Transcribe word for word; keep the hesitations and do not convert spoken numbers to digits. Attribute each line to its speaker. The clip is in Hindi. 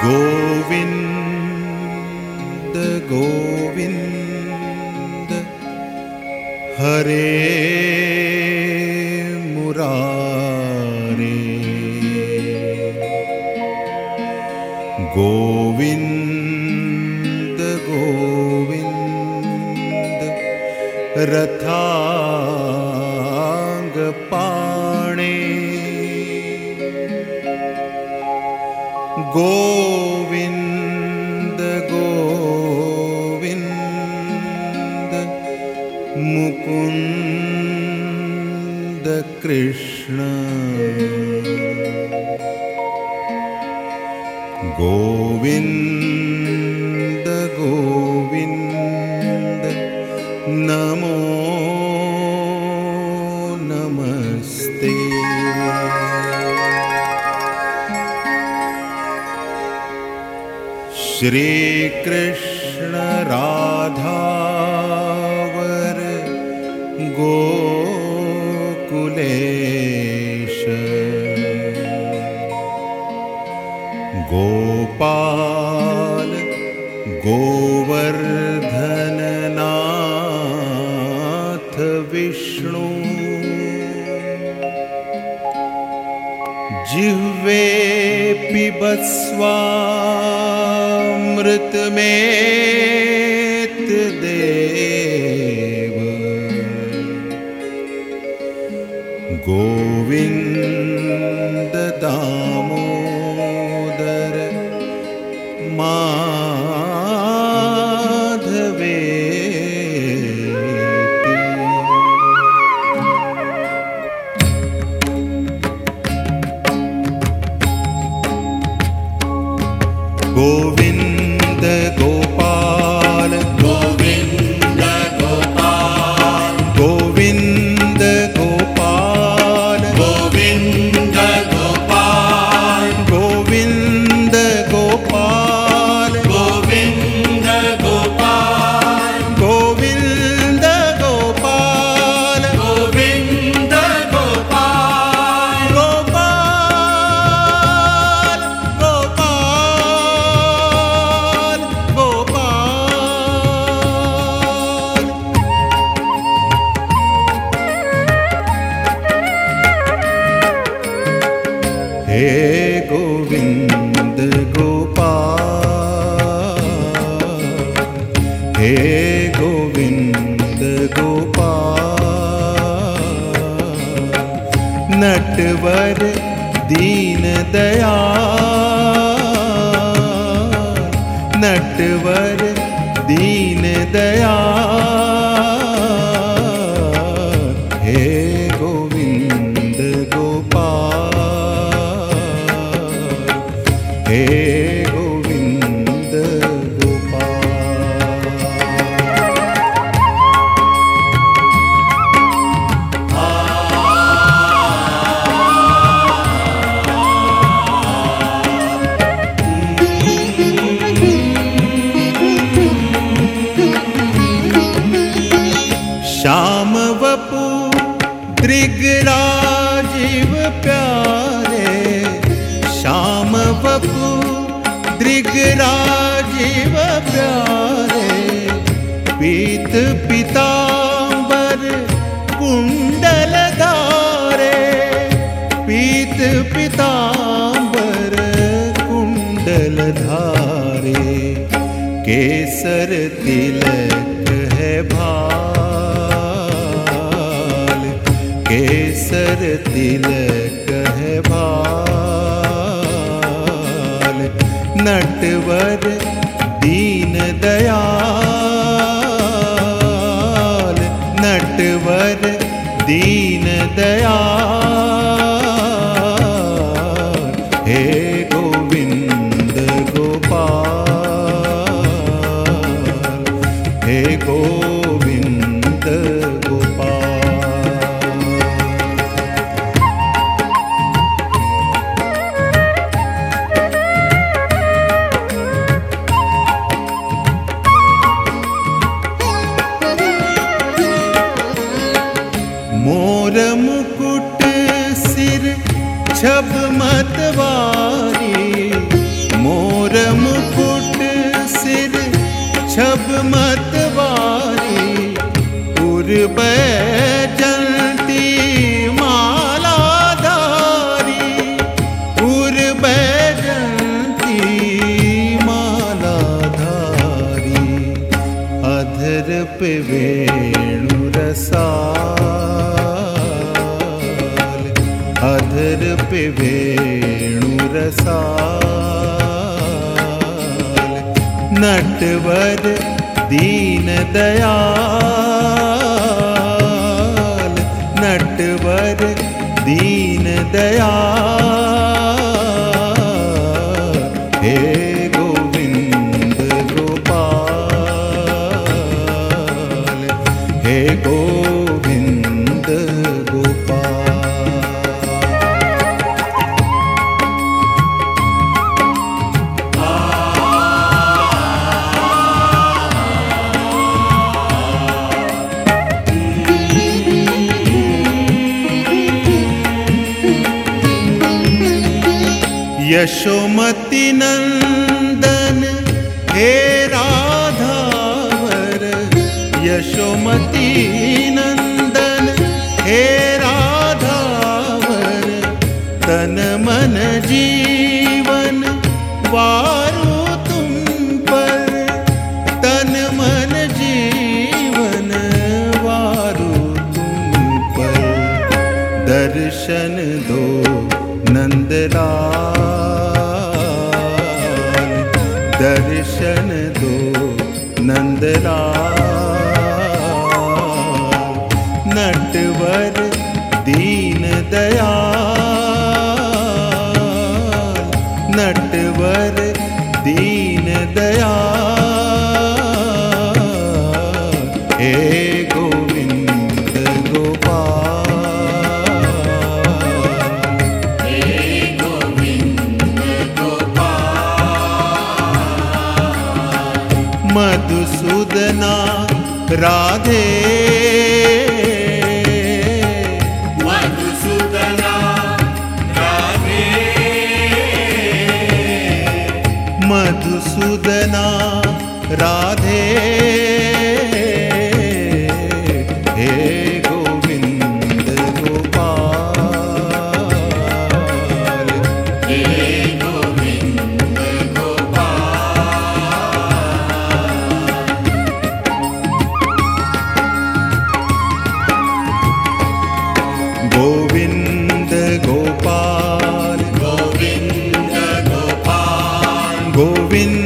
Speaker 1: गोविंद गोविंद हरे मुरारे, गोविंद गोविंद रथांग पाणे, गोविंद गोविंद मुकुंद कृष्ण, गोविंद गोविंद नमो नमस्ते। श्री कृष्ण राधावर गोकुलेश, गोपाल गोवर्धन नाथ विष्णु, जिह्वे पिबस्वामृत मेत देव, गोविंद दामोदर माधवेति। गोविंद गोपाल
Speaker 2: गोविंद गोपाल
Speaker 1: गोविंद गोपाल
Speaker 2: गोविंद गोपाल
Speaker 1: गोविंद गोपाल
Speaker 2: गोविंद गोपाल
Speaker 1: गोविंद गोपाल
Speaker 2: गोविंद गोपाल
Speaker 1: गोपाल गोपाल गोपाल। हे गोविंद गोपाल, हे गोविंद गोपाल, नटवर दीन दयाल, नटवर दीन दयाल, हे गोविंद गोपाल, हे गोविंद गोपाल। श्याम वपु दृगराजीव प्यारे, श्याम वपु दृगराजीव प्यारे, पीत पीतांबर कुंडल धारे, पीत पीतांबर कुंडल धारे, केसर तिलक है भाल, केसर तिलक है भाल, नटवर दीन दयाल, नटवर दीन दयाल, हे गोविंद गोपाल, हे गोविंद गोपाल। मोर मुकुट सिर छब मतवारी, मोर उर्वैजयन्ती मालाधारी, उर्वैजयन्ती मालाधारी, अधर पे वेणुरसाल, अधर पे वेणुरसाल, नटवर दीन दयाल, नटवर दीन दयाल, हे गोविंद गोपाल, हे गोविंद गोपाल। यशोमती नंदन हे राधावर, यशोमती नंदन हे राधावर, तन मन जीवन वारू तुम पर, तन मन जीवन वारू तुम पर, दर्शन दो नंदलाल, दर्शन दो नंदलाल, नटवर दीन दयाल, नटवर दीन दयाल, हे गोविंद गोपाल,
Speaker 2: हे गोविंद गोपाल।
Speaker 1: मधुसूदना राधे,
Speaker 2: मधुसूदना राधे,
Speaker 1: मधुसूदना राधे, हे गोविंद गोपाल,
Speaker 2: हे गोविंद गोपाल।
Speaker 1: गोविंद गोपाल,
Speaker 2: गोविंद गोपाल,
Speaker 1: गोविंद